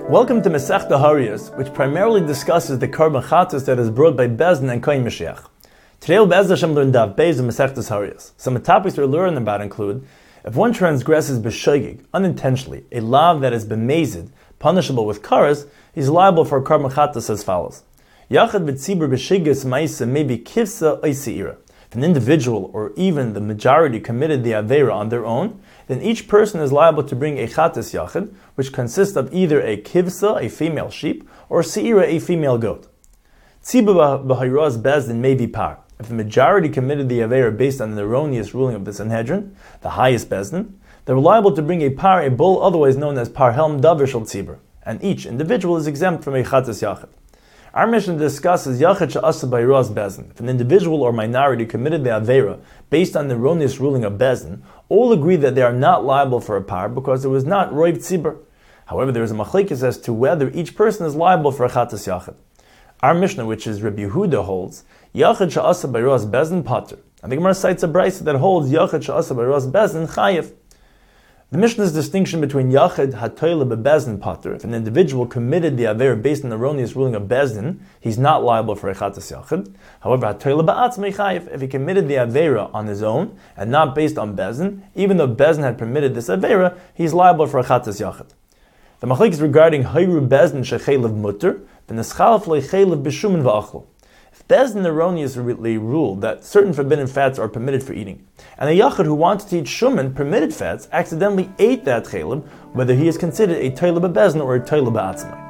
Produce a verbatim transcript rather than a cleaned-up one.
Welcome to Masechta Hariyos, which primarily discusses the Korban Chatas that is brought by Bezdin and Kohen Mashiach. Today we'll Be'ez Hashem learn Daf Beis of Masechtas Hariyos. Some of the topics we're learning about include: if one transgresses b'shogeg, unintentionally, a law that has been mazed, punishable with karas, he's liable for a Korban Chatas as follows. Yachad b'tzibur b'shigas ma'isa may be kivsa oiseira. If an individual or even the majority committed the Aveira on their own, then each person is liable to bring a Chatas Yachid, which consists of either a Kivsa, a female sheep, or Seira, a female goat. Tzibur b'hayros Bezdin may be par. If the majority committed the Aveira based on the erroneous ruling of the Sanhedrin, the highest Bezdin, they were liable to bring a par, a bull otherwise known as par helm davar shel tzibur, and each individual is exempt from a Chatas Yachid. Our mission discusses Yachid she'asa b'hayros Bezdin. If an individual or minority committed the Aveira based on the erroneous ruling of Bezdin, all agree that they are not liable for a par because it was not roiv tzibur. However, there is a machlekes as to whether each person is liable for a Chatas Yachid. Our Mishnah, which is Rabbi Yehuda, holds Yachid she'asa b'hayros Bezdin pater. And the Gemara cites a brayso that holds Yachid she'asa b'hayros Bezdin chayev. The Mishnah's distinction between Yachid hatoyle bebezdin pater, if an individual committed the Aveira based on the erroneous ruling of Bezdin, he's not liable for a Chatas Yachid. However, hatoyle be'atzmei chayev, if he committed the Aveira on his own and not based on Bezdin, even though Bezdin had permitted this Aveira, he's liable for a Chatas Yachid. The machlek is regarding hayru Bezdin shechelev mutter, then the schalaf lechelev b'shumin va'achlo. If Bezdin erroneously ruled that certain forbidden fats are permitted for eating, and a Yachid who wanted to eat shuman, permitted fats, accidentally ate that chelib, whether he is considered a toile bebezdin or a toile be'atzmai.